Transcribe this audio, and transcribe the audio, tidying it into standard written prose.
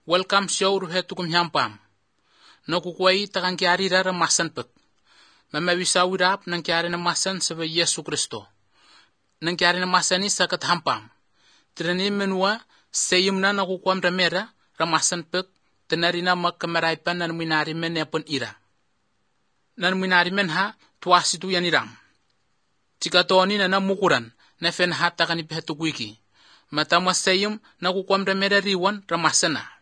Welcome show ruhetukum nyampam. No kukwai takan kiari rara masan pek. Mama wisawirap nang kiari na masan sa Yesu Kristo. Nang kiari na masani sa kathampam. Tirani menua sayum na nakukwam ramera ramasan pek tenari na magkamaraipan nan minari men nepon ira. Nan minari men ha tuasitu yaniram. Jika toni na namukuran na fen hata kanipihetukwiki. Matama sayum nakukwam ramera riwan ramasana.